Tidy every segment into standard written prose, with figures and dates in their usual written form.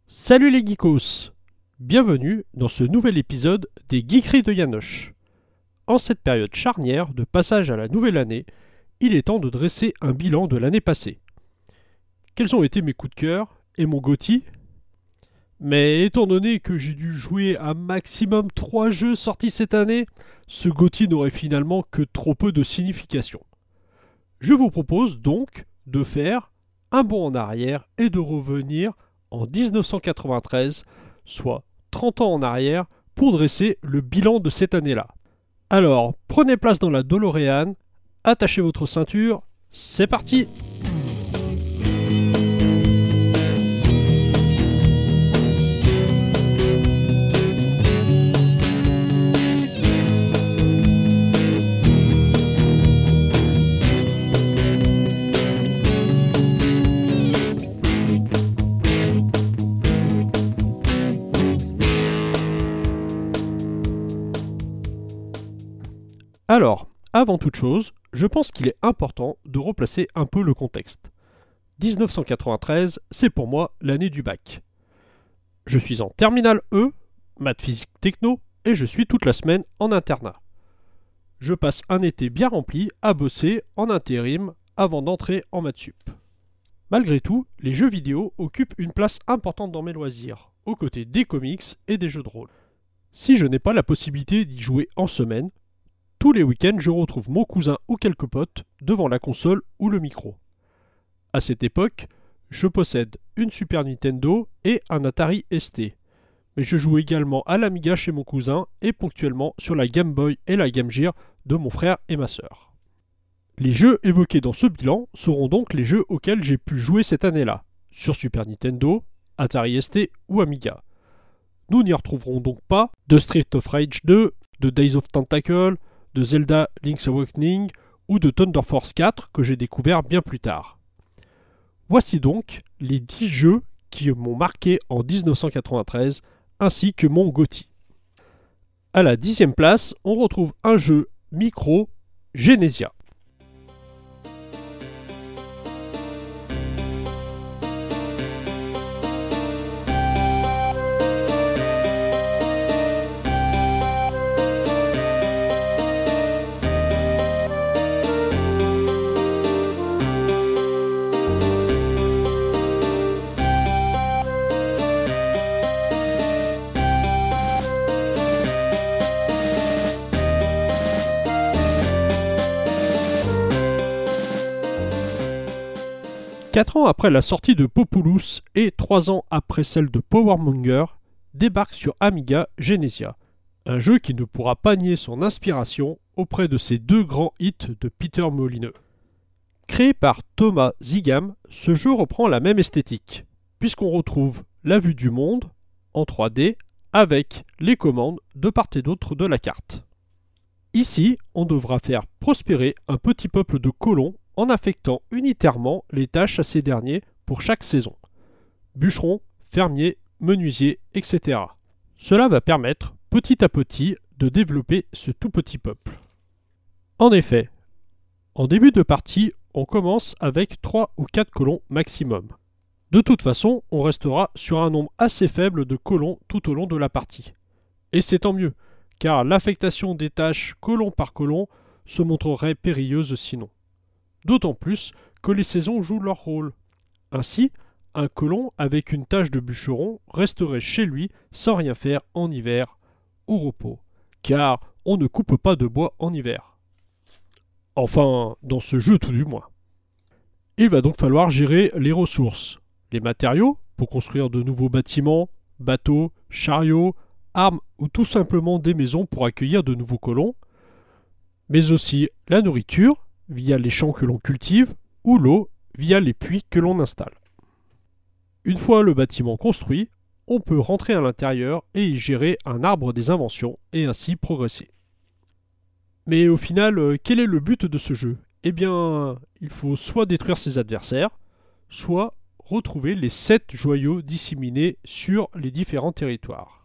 Salut les geekos! Bienvenue dans ce nouvel épisode des Geekeries de Yanoche. En cette période charnière de passage à la nouvelle année, il est temps de dresser un bilan de l'année passée. Quels ont été mes coups de cœur et mon GOTY? Mais étant donné que j'ai dû jouer à maximum 3 jeux sortis cette année, ce GOTY n'aurait finalement que trop peu de signification. Je vous propose donc de faire un bond en arrière et de revenir en 1993, soit 30 ans en arrière, pour dresser le bilan de cette année-là. Alors, prenez place dans la DeLorean, attachez votre ceinture, c'est parti! Alors, avant toute chose, je pense qu'il est important de replacer un peu le contexte. 1993, c'est pour moi l'année du bac. Je suis en terminale E, maths physique techno, et je suis toute la semaine en internat. Je passe un été bien rempli à bosser en intérim avant d'entrer en maths sup. Malgré tout, les jeux vidéo occupent une place importante dans mes loisirs, aux côtés des comics et des jeux de rôle. Si je n'ai pas la possibilité d'y jouer en semaine, tous les week-ends, je retrouve mon cousin ou quelques potes devant la console ou le micro. À cette époque, je possède une Super Nintendo et un Atari ST. Mais je joue également à l'Amiga chez mon cousin et ponctuellement sur la Game Boy et la Game Gear de mon frère et ma sœur. Les jeux évoqués dans ce bilan seront donc les jeux auxquels j'ai pu jouer cette année-là, sur Super Nintendo, Atari ST ou Amiga. Nous n'y retrouverons donc pas de Street of Rage 2, de Days of Tentacle, de Zelda Link's Awakening ou de Thunder Force 4 que j'ai découvert bien plus tard. Voici donc les 10 jeux qui m'ont marqué en 1993 ainsi que mon GOTY. À la 10e place, on retrouve un jeu micro, Genesia. Quatre ans après la sortie de Populous et 3 ans après celle de Powermonger, débarque sur Amiga Genesia, un jeu qui ne pourra pas nier son inspiration auprès de ces deux grands hits de Peter Molineux. Créé par Thomas Zigam, ce jeu reprend la même esthétique, puisqu'on retrouve la vue du monde en 3D avec les commandes de part et d'autre de la carte. Ici, on devra faire prospérer un petit peuple de colons en affectant unitairement les tâches à ces derniers pour chaque saison. Bûcherons, fermiers, menuisiers, etc. Cela va permettre, petit à petit, de développer ce tout petit peuple. En effet, en début de partie, on commence avec 3 ou 4 colons maximum. De toute façon, on restera sur un nombre assez faible de colons tout au long de la partie. Et c'est tant mieux, car l'affectation des tâches colon par colon se montrerait périlleuse sinon. D'autant plus que les saisons jouent leur rôle. Ainsi, un colon avec une tâche de bûcheron resterait chez lui sans rien faire en hiver, au repos, car on ne coupe pas de bois en hiver. Enfin, dans ce jeu tout du moins. Il va donc falloir gérer les ressources, les matériaux pour construire de nouveaux bâtiments, bateaux, chariots, armes ou tout simplement des maisons pour accueillir de nouveaux colons, mais aussi la nourriture, via les champs que l'on cultive, ou l'eau, via les puits que l'on installe. Une fois le bâtiment construit, on peut rentrer à l'intérieur et y gérer un arbre des inventions et ainsi progresser. Mais au final, quel est le but de ce jeu? Eh bien, il faut soit détruire ses adversaires, soit retrouver les 7 joyaux disséminés sur les différents territoires.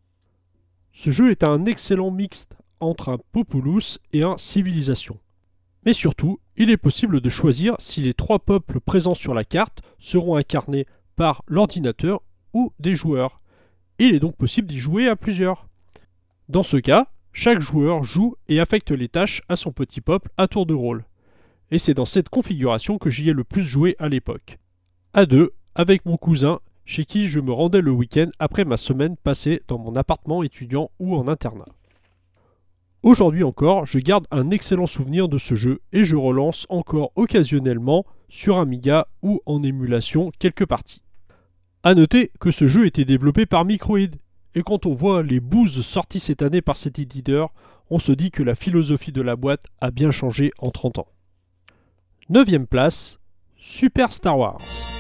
Ce jeu est un excellent mixte entre un Populous et un Civilisation. Mais surtout, il est possible de choisir si les 3 peuples présents sur la carte seront incarnés par l'ordinateur ou des joueurs. Il est donc possible d'y jouer à plusieurs. Dans ce cas, chaque joueur joue et affecte les tâches à son petit peuple à tour de rôle. Et c'est dans cette configuration que j'y ai le plus joué à l'époque. À deux, avec mon cousin, chez qui je me rendais le week-end après ma semaine passée dans mon appartement étudiant ou en internat. Aujourd'hui encore, je garde un excellent souvenir de ce jeu et je relance encore occasionnellement sur Amiga ou en émulation quelques parties. A noter que ce jeu était développé par Microïd, et quand on voit les boosts sortis cette année par cet éditeur, on se dit que la philosophie de la boîte a bien changé en 30 ans. 9ème place, Super Star Wars.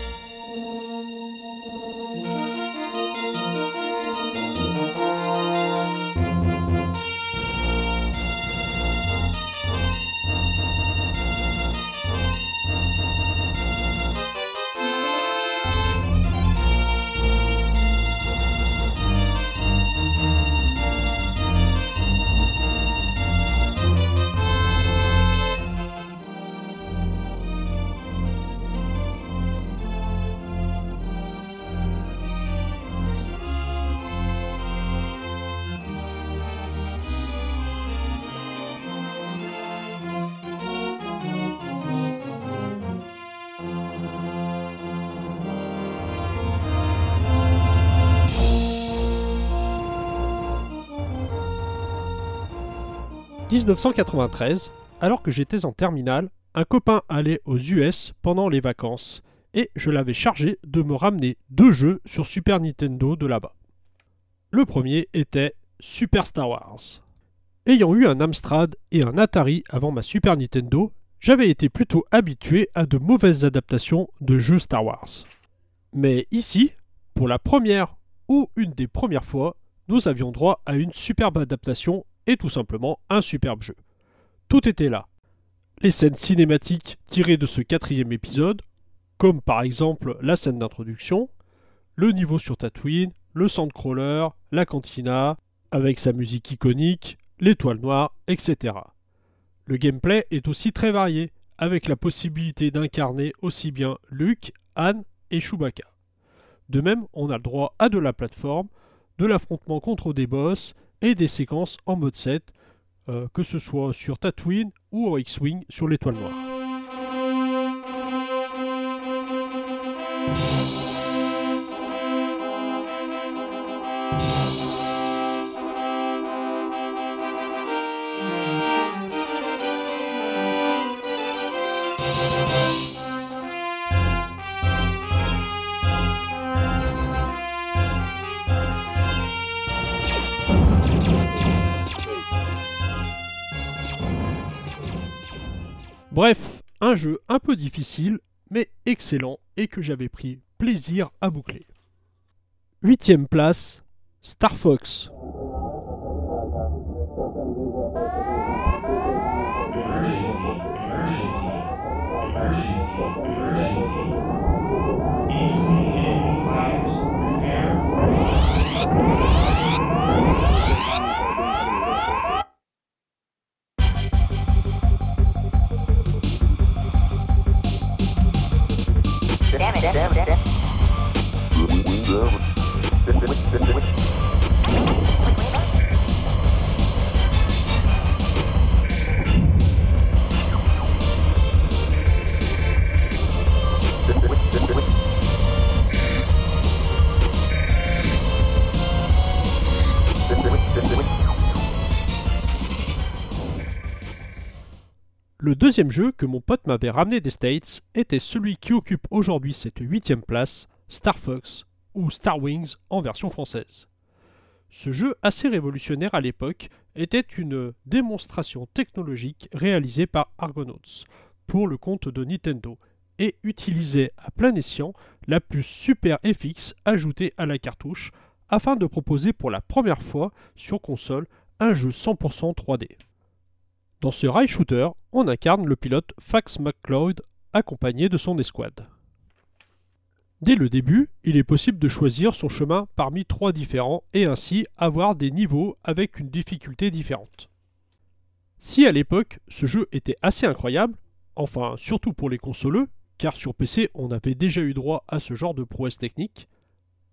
« 1993, alors que j'étais en terminale, un copain allait aux US pendant les vacances et je l'avais chargé de me ramener 2 jeux sur Super Nintendo de là-bas. Le premier était Super Star Wars. Ayant eu un Amstrad et un Atari avant ma Super Nintendo, j'avais été plutôt habitué à de mauvaises adaptations de jeux Star Wars. Mais ici, pour la première ou une des premières fois, nous avions droit à une superbe adaptation et tout simplement un superbe jeu. Tout était là. Les scènes cinématiques tirées de ce 4e épisode, comme par exemple la scène d'introduction, le niveau sur Tatooine, le sandcrawler, la cantina, avec sa musique iconique, l'étoile noire, etc. Le gameplay est aussi très varié, avec la possibilité d'incarner aussi bien Luke, Han et Chewbacca. De même, on a le droit à de la plateforme, de l'affrontement contre des boss, et des séquences en mode 7, que ce soit sur Tatooine ou en X-Wing sur l'étoile noire. Bref, un jeu un peu difficile, mais excellent et que j'avais pris plaisir à boucler. 8ème place, Star Fox. Le deuxième jeu que mon pote m'avait ramené des States était celui qui occupe aujourd'hui cette 8ème place, Star Fox, ou Star Wings en version française. Ce jeu assez révolutionnaire à l'époque était une démonstration technologique réalisée par Argonauts pour le compte de Nintendo et utilisait à plein escient la puce Super FX ajoutée à la cartouche afin de proposer pour la première fois sur console un jeu 100% 3D. Dans ce rail shooter, on incarne le pilote Fax McCloud accompagné de son escouade. Dès le début, il est possible de choisir son chemin parmi 3 différents et ainsi avoir des niveaux avec une difficulté différente. Si à l'époque, ce jeu était assez incroyable, enfin surtout pour les consoleux, car sur PC on avait déjà eu droit à ce genre de prouesse technique,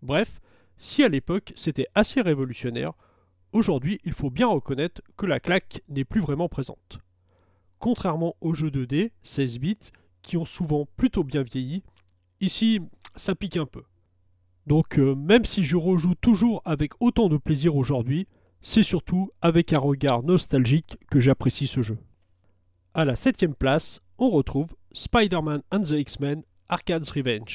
Bref, si à l'époque c'était assez révolutionnaire, aujourd'hui il faut bien reconnaître que la claque n'est plus vraiment présente. Contrairement aux jeux 2D, 16 bits, qui ont souvent plutôt bien vieilli, ici ça pique un peu. Donc même si je rejoue toujours avec autant de plaisir aujourd'hui, c'est surtout avec un regard nostalgique que j'apprécie ce jeu. À la 7ème place, on retrouve Spider-Man and the X-Men Arcade's Revenge.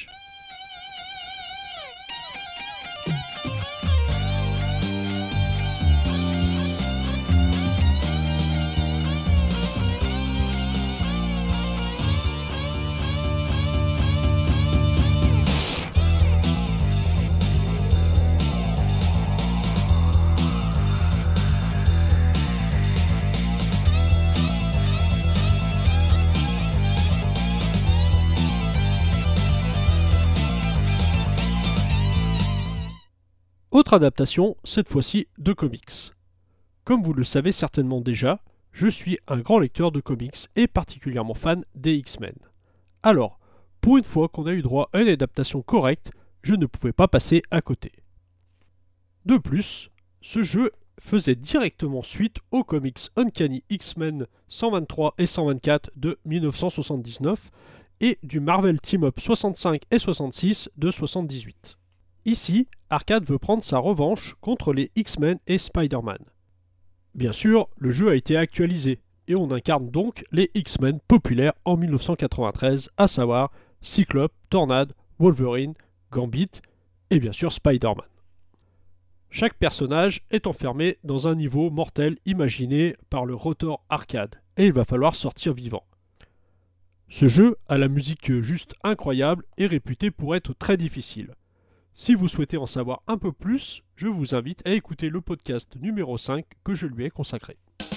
Autre adaptation, cette fois-ci de comics. Comme vous le savez certainement déjà, je suis un grand lecteur de comics et particulièrement fan des X-Men. Alors, pour une fois qu'on a eu droit à une adaptation correcte, je ne pouvais pas passer à côté. De plus, ce jeu faisait directement suite aux comics Uncanny X-Men 123 et 124 de 1979 et du Marvel Team-Up 65 et 66 de 78. Ici, Arcade veut prendre sa revanche contre les X-Men et Spider-Man. Bien sûr, le jeu a été actualisé, et on incarne donc les X-Men populaires en 1993, à savoir Cyclope, Tornade, Wolverine, Gambit, et bien sûr Spider-Man. Chaque personnage est enfermé dans un niveau mortel imaginé par le Rotor Arcade, et il va falloir sortir vivant. Ce jeu a la musique juste incroyable et réputé pour être très difficile. Si vous souhaitez en savoir un peu plus, je vous invite à écouter le podcast numéro 5 que je lui ai consacré.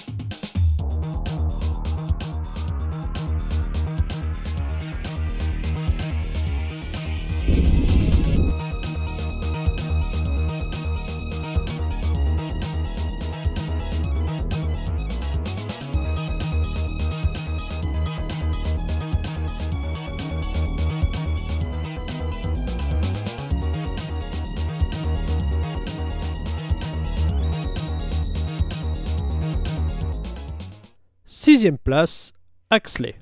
Sixième place, Axley.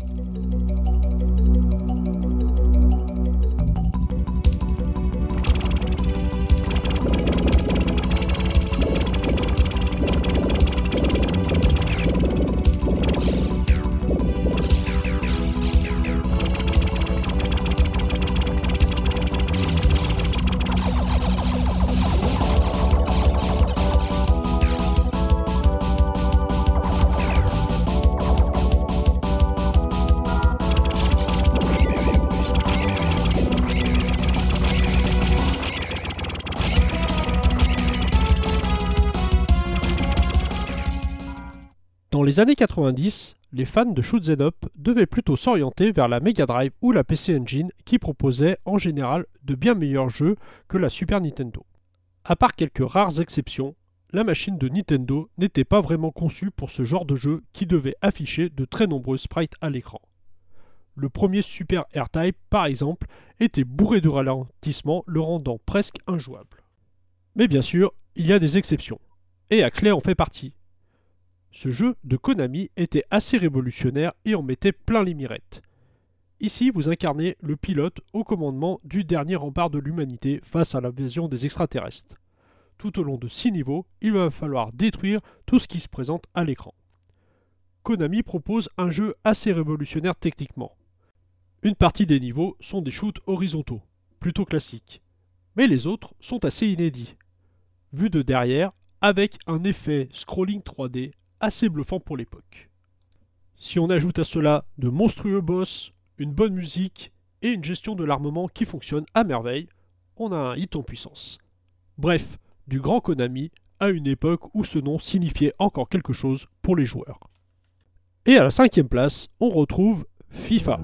Dans les années 90, les fans de Shoot 'em Up devaient plutôt s'orienter vers la Mega Drive ou la PC Engine qui proposaient en général de bien meilleurs jeux que la Super Nintendo. À part quelques rares exceptions, la machine de Nintendo n'était pas vraiment conçue pour ce genre de jeu qui devait afficher de très nombreux sprites à l'écran. Le premier Super R-Type, par exemple, était bourré de ralentissements, le rendant presque injouable. Mais bien sûr, il y a des exceptions, et Axley en fait partie. Ce jeu de Konami était assez révolutionnaire et en mettait plein les mirettes. Ici, vous incarnez le pilote au commandement du dernier rempart de l'humanité face à l'invasion des extraterrestres. Tout au long de 6 niveaux, il va falloir détruire tout ce qui se présente à l'écran. Konami propose un jeu assez révolutionnaire techniquement. Une partie des niveaux sont des shoots horizontaux, plutôt classiques, mais les autres sont assez inédits. Vus de derrière, avec un effet scrolling 3D assez bluffant pour l'époque. Si on ajoute à cela de monstrueux boss, une bonne musique et une gestion de l'armement qui fonctionne à merveille, on a un hit en puissance. Bref, du grand Konami à une époque où ce nom signifiait encore quelque chose pour les joueurs. Et à la 5e place, on retrouve FIFA.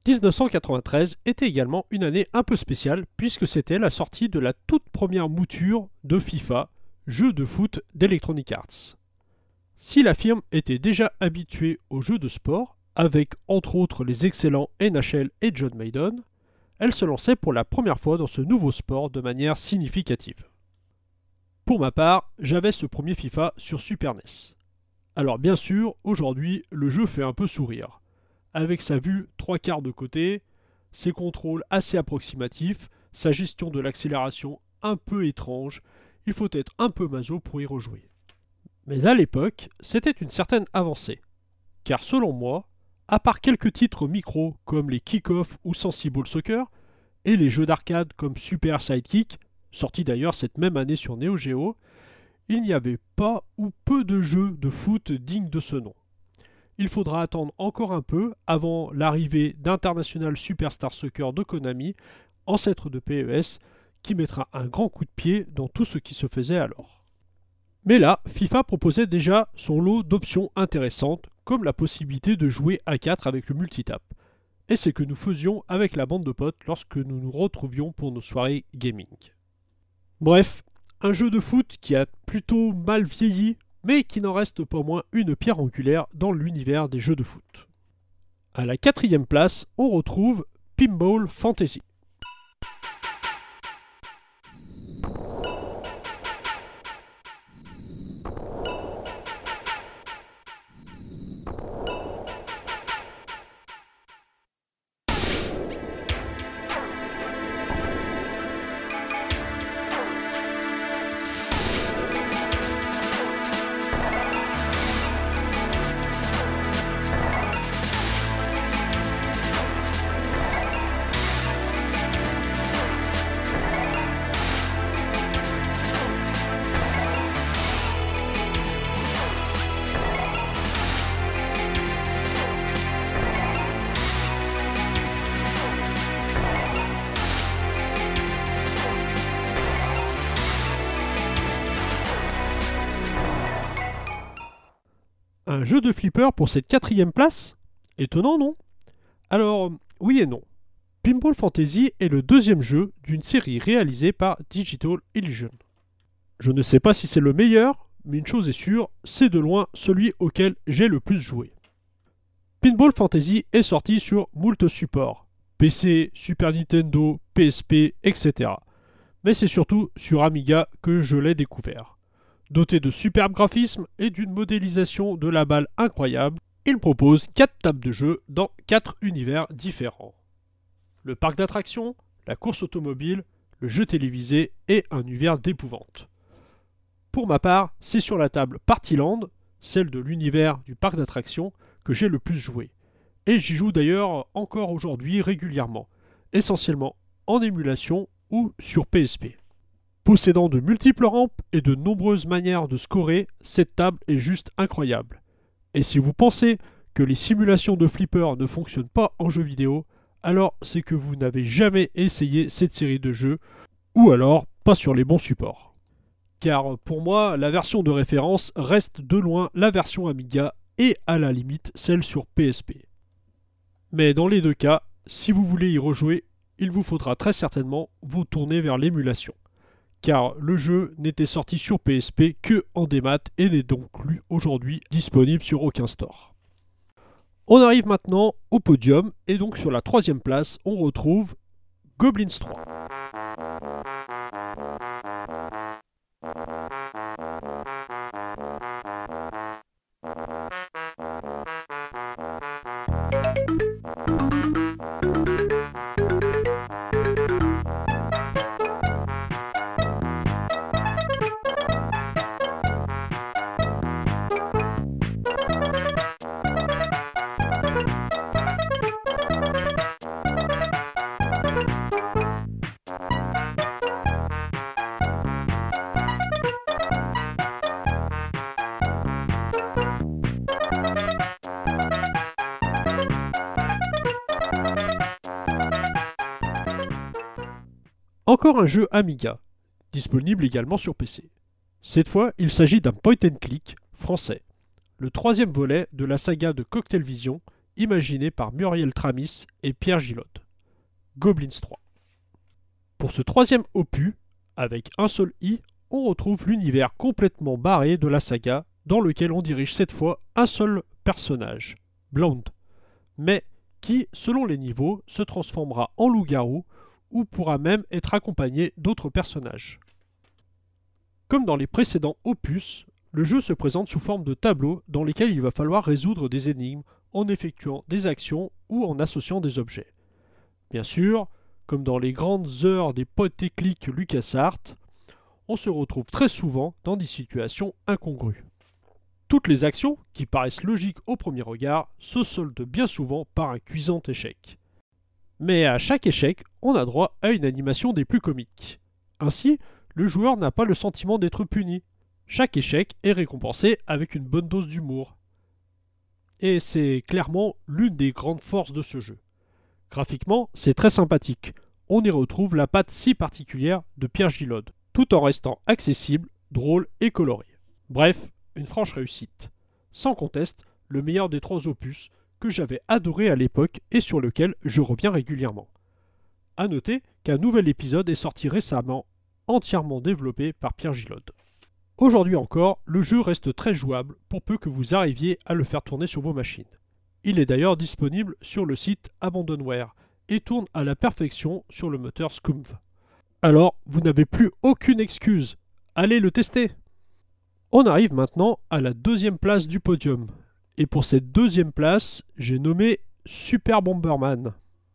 1993 était également une année un peu spéciale puisque c'était la sortie de la toute première mouture de FIFA, jeu de foot d'Electronic Arts. Si la firme était déjà habituée aux jeux de sport, avec entre autres les excellents NHL et John Maiden, elle se lançait pour la première fois dans ce nouveau sport de manière significative. Pour ma part, j'avais ce premier FIFA sur Super NES. Alors bien sûr, aujourd'hui, le jeu fait un peu sourire. Avec sa vue 3/4 de côté, ses contrôles assez approximatifs, sa gestion de l'accélération un peu étrange, il faut être un peu maso pour y rejouer. Mais à l'époque, c'était une certaine avancée. Car selon moi, à part quelques titres micro comme les Kick-Off ou Sensible Soccer, et les jeux d'arcade comme Super Sidekick, sortis d'ailleurs cette même année sur Neo Geo, il n'y avait pas ou peu de jeux de foot dignes de ce nom. Il faudra attendre encore un peu avant l'arrivée d'International Superstar Soccer de Konami, ancêtre de PES, qui mettra un grand coup de pied dans tout ce qui se faisait alors. Mais là, FIFA proposait déjà son lot d'options intéressantes, comme la possibilité de jouer à 4 avec le multitap. Et c'est ce que nous faisions avec la bande de potes lorsque nous nous retrouvions pour nos soirées gaming. Bref, un jeu de foot qui a plutôt mal vieilli, mais qui n'en reste pas moins une pierre angulaire dans l'univers des jeux de foot. À la 4e place, on retrouve Pinball Fantasy. Un jeu de flipper pour cette 4e place? Étonnant, non? Alors, oui et non. Pinball Fantasy est le 2e jeu d'une série réalisée par Digital Illusion. Je ne sais pas si c'est le meilleur, mais une chose est sûre, c'est de loin celui auquel j'ai le plus joué. Pinball Fantasy est sorti sur moult supports, PC, Super Nintendo, PSP, etc. Mais c'est surtout sur Amiga que je l'ai découvert. Doté de superbes graphismes et d'une modélisation de la balle incroyable, il propose 4 tables de jeu dans 4 univers différents. Le parc d'attractions, la course automobile, le jeu télévisé et un univers d'épouvante. Pour ma part, c'est sur la table Partyland, celle de l'univers du parc d'attractions, que j'ai le plus joué. Et j'y joue d'ailleurs encore aujourd'hui régulièrement, essentiellement en émulation ou sur PSP. Possédant de multiples rampes et de nombreuses manières de scorer, cette table est juste incroyable. Et si vous pensez que les simulations de flipper ne fonctionnent pas en jeu vidéo, alors c'est que vous n'avez jamais essayé cette série de jeux, ou alors pas sur les bons supports. Car pour moi, la version de référence reste de loin la version Amiga et à la limite celle sur PSP. Mais dans les deux cas, si vous voulez y rejouer, il vous faudra très certainement vous tourner vers l'émulation. Car le jeu n'était sorti sur PSP que en démat et n'est donc plus aujourd'hui disponible sur aucun store. On arrive maintenant au podium et donc sur la 3e place on retrouve Goblins 3. Encore un jeu Amiga, disponible également sur PC. Cette fois, il s'agit d'un point and click français, le 3e volet de la saga de Cocktailvision, imaginé par Muriel Tramis et Pierre Gillotte. Goblins 3. Pour ce troisième opus, avec un seul i, on retrouve l'univers complètement barré de la saga, dans lequel on dirige cette fois un seul personnage, Blonde, mais qui, selon les niveaux, se transformera en loup-garou ou pourra même être accompagné d'autres personnages. Comme dans les précédents opus, le jeu se présente sous forme de tableaux dans lesquels il va falloir résoudre des énigmes en effectuant des actions ou en associant des objets. Bien sûr, comme dans les grandes heures des point and click LucasArts, on se retrouve très souvent dans des situations incongrues. Toutes les actions, qui paraissent logiques au premier regard, se soldent bien souvent par un cuisant échec. Mais à chaque échec, on a droit à une animation des plus comiques. Ainsi, le joueur n'a pas le sentiment d'être puni. Chaque échec est récompensé avec une bonne dose d'humour. Et c'est clairement l'une des grandes forces de ce jeu. Graphiquement, c'est très sympathique. On y retrouve la patte si particulière de Pierre Gillotte, tout en restant accessible, drôle et coloré. Bref, une franche réussite. Sans conteste, le meilleur des trois opus que j'avais adoré à l'époque et sur lequel je reviens régulièrement. A noter qu'un nouvel épisode est sorti récemment, entièrement développé par Pierre Gillotte. Aujourd'hui encore, le jeu reste très jouable pour peu que vous arriviez à le faire tourner sur vos machines. Il est d'ailleurs disponible sur le site Abandonware et tourne à la perfection sur le moteur Scumv. Alors, vous n'avez plus aucune excuse. Allez le tester! On arrive maintenant à la deuxième place du podium. Et pour cette deuxième place, j'ai nommé Super Bomberman.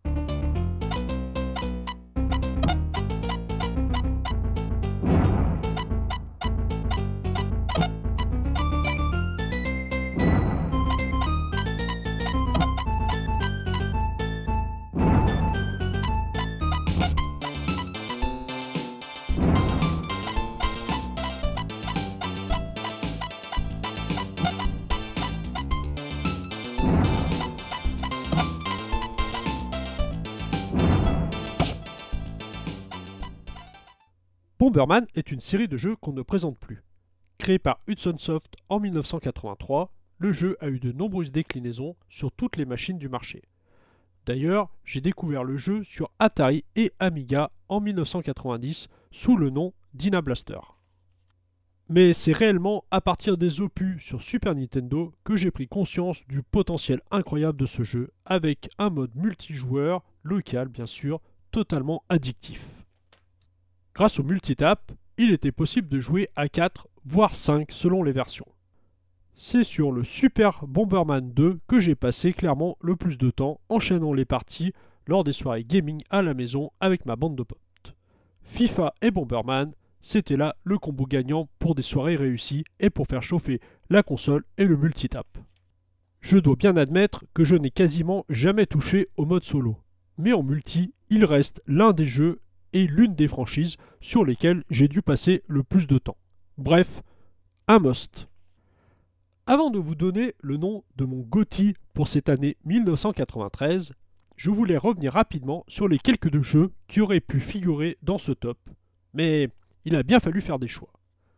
Bomberman est une série de jeux qu'on ne présente plus. Créé par Hudson Soft en 1983, le jeu a eu de nombreuses déclinaisons sur toutes les machines du marché. D'ailleurs, j'ai découvert le jeu sur Atari et Amiga en 1990 sous le nom Dyna Blaster. Mais c'est réellement à partir des opus sur Super Nintendo que j'ai pris conscience du potentiel incroyable de ce jeu, avec un mode multijoueur, local bien sûr, totalement addictif. Grâce au multitap, il était possible de jouer à 4, voire 5 selon les versions. C'est sur le Super Bomberman 2 que j'ai passé clairement le plus de temps enchaînant les parties lors des soirées gaming à la maison avec ma bande de potes. FIFA et Bomberman, c'était là le combo gagnant pour des soirées réussies et pour faire chauffer la console et le multitap. Je dois bien admettre que je n'ai quasiment jamais touché au mode solo, mais en multi, il reste l'un des jeux et l'une des franchises sur lesquelles j'ai dû passer le plus de temps. Bref, un must. Avant de vous donner le nom de mon GOTY pour cette année 1993, je voulais revenir rapidement sur les quelques jeux qui auraient pu figurer dans ce top, mais il a bien fallu faire des choix.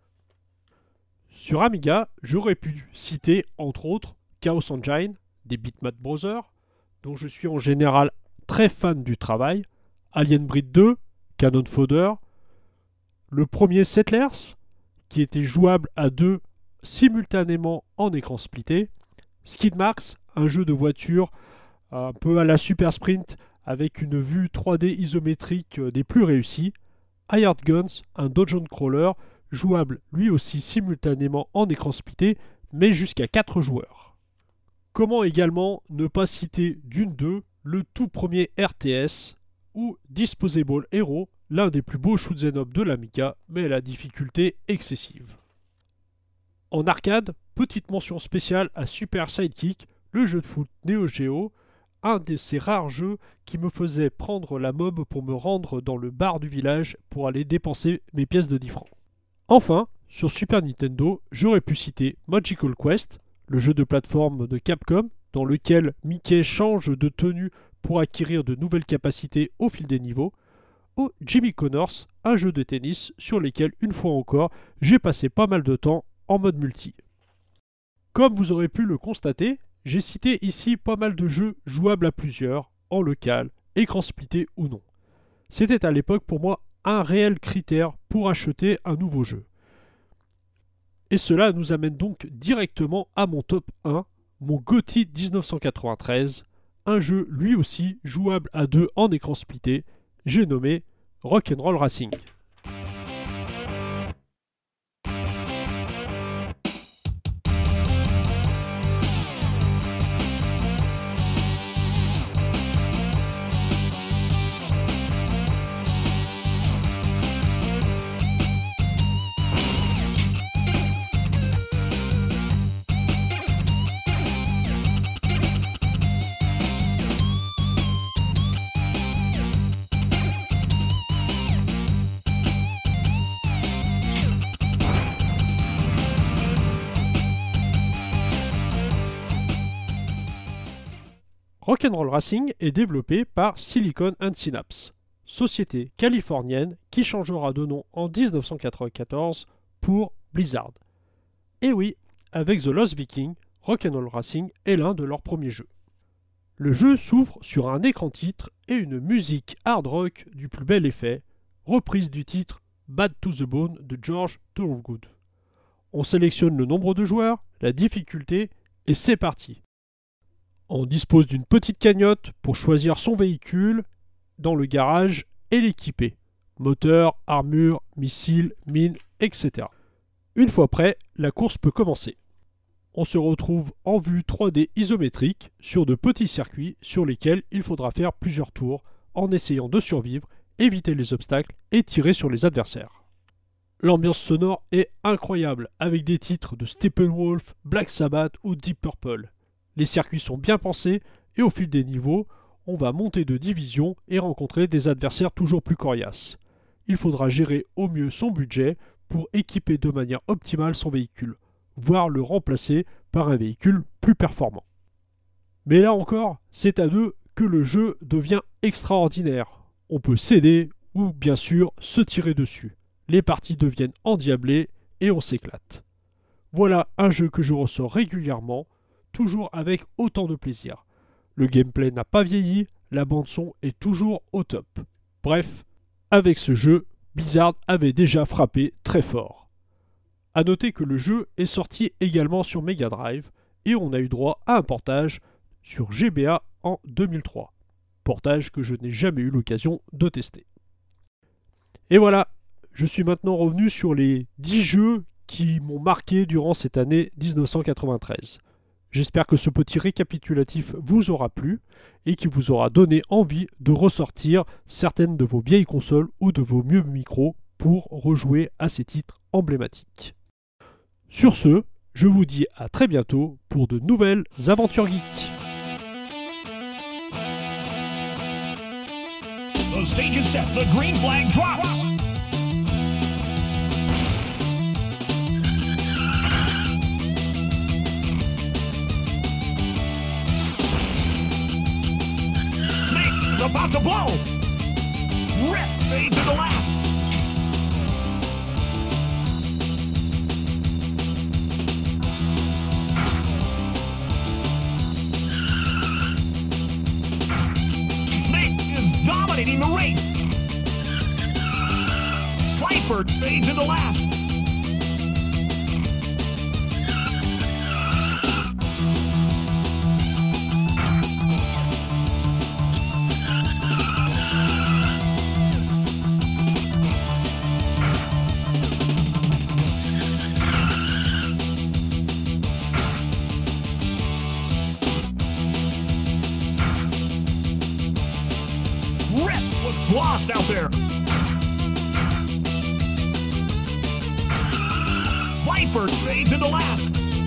Sur Amiga, j'aurais pu citer entre autres Chaos Engine, des Bitmap Brothers, dont je suis en général très fan du travail, Alien Breed 2, Cannon Fodder, le premier Settlers, qui était jouable à deux simultanément en écran splitté, Skid Marks, un jeu de voiture un peu à la Super Sprint avec une vue 3D isométrique des plus réussies, Hired Guns, un dungeon crawler, jouable lui aussi simultanément en écran splitté, mais jusqu'à 4 joueurs. Comment également ne pas citer d'une d'eux le tout premier RTS, ou Disposable Hero, l'un des plus beaux shoot'em up de l'Amiga, mais à la difficulté excessive. En arcade, petite mention spéciale à Super Sidekick, le jeu de foot Neo Geo, un de ces rares jeux qui me faisait prendre la mob pour me rendre dans le bar du village pour aller dépenser mes pièces de 10 francs. Enfin, sur Super Nintendo, j'aurais pu citer Magical Quest, le jeu de plateforme de Capcom, dans lequel Mickey change de tenue pour acquérir de nouvelles capacités au fil des niveaux, ou Jimmy Connors, un jeu de tennis sur lequel, une fois encore, j'ai passé pas mal de temps en mode multi. Comme vous aurez pu le constater, J'ai cité ici pas mal de jeux jouables à plusieurs, en local, écran splitté ou non. C'était à l'époque pour moi un réel critère pour acheter un nouveau jeu. Et cela nous amène donc directement à mon top 1, mon GOTY 1993, un jeu lui aussi jouable à deux en écran splitté, j'ai nommé Rock'n'Roll Racing. Rock'n'Roll Racing est développé par Silicon and Synapse, société californienne qui changera de nom en 1994 pour Blizzard. Et oui, avec The Lost Viking, Rock'n'Roll Racing est l'un de leurs premiers jeux. Le jeu s'ouvre sur un écran titre et une musique hard rock du plus bel effet, reprise du titre Bad to the Bone de George Thorogood. On sélectionne le nombre de joueurs, la difficulté et c'est parti. On dispose d'une petite cagnotte pour choisir son véhicule dans le garage et l'équiper. Moteur, armure, missiles, mines, etc. Une fois prêt, la course peut commencer. On se retrouve en vue 3D isométrique sur de petits circuits sur lesquels il faudra faire plusieurs tours en essayant de survivre, éviter les obstacles et tirer sur les adversaires. L'ambiance sonore est incroyable avec des titres de Steppenwolf, Black Sabbath ou Deep Purple. Les circuits sont bien pensés et au fil des niveaux, on va monter de division et rencontrer des adversaires toujours plus coriaces. Il faudra gérer au mieux son budget pour équiper de manière optimale son véhicule, voire le remplacer par un véhicule plus performant. Mais là encore, c'est à deux que le jeu devient extraordinaire. On peut céder ou bien sûr se tirer dessus. Les parties deviennent endiablées et on s'éclate. Voilà un jeu que je ressors régulièrement, toujours avec autant de plaisir. Le gameplay n'a pas vieilli, la bande-son est toujours au top. Bref, avec ce jeu, Blizzard avait déjà frappé très fort. A noter que le jeu est sorti également sur Mega Drive et on a eu droit à un portage sur GBA en 2003. Portage que je n'ai jamais eu l'occasion de tester. Et voilà, je suis maintenant revenu sur les 10 jeux qui m'ont marqué durant cette année 1993. J'espère que ce petit récapitulatif vous aura plu et qui vous aura donné envie de ressortir certaines de vos vieilles consoles ou de vos vieux micros pour rejouer à ces titres emblématiques. Sur ce, je vous dis à très bientôt pour de nouvelles aventures geeks. The stage is set. The green flag drops. About to blow. Rip fade to the left. Nick is dominating the race. Viper fades to the left. Rip was lost out there. Viper fades to the left.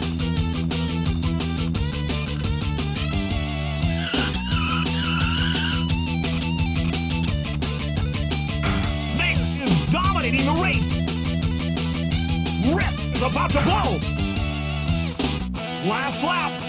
Nick is dominating the race. Rip is about to blow. Last lap.